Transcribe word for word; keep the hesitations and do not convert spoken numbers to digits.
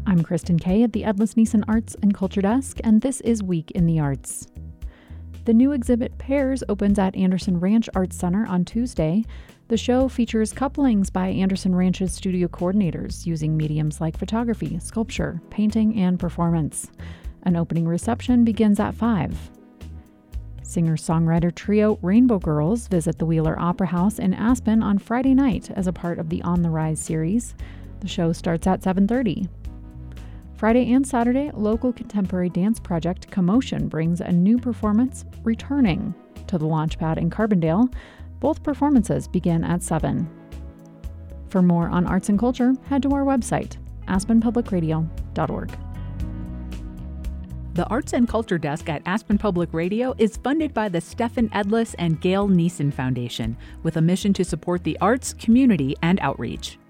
I'm Kristen Kay at the Edlis Neeson Arts and Culture Desk, and this is Week in the Arts. The new exhibit Pairs opens at Anderson Ranch Arts Center on Tuesday. The show features couplings by Anderson Ranch's studio coordinators using mediums like photography, sculpture, painting, and performance. An opening reception begins at five. Singer-songwriter trio Rainbow Girls visit the Wheeler Opera House in Aspen on Friday night as a part of the On the Rise series. The show starts at seven thirty. Friday and Saturday, local contemporary dance project Commotion brings a new performance, Returning, to the Launchpad in Carbondale. Both performances begin at seven. For more on arts and culture, head to our website, aspen public radio dot org. The Arts and Culture Desk at Aspen Public Radio is funded by the Stephen Edlis and Gail Neeson Foundation, with a mission to support the arts, community, and outreach.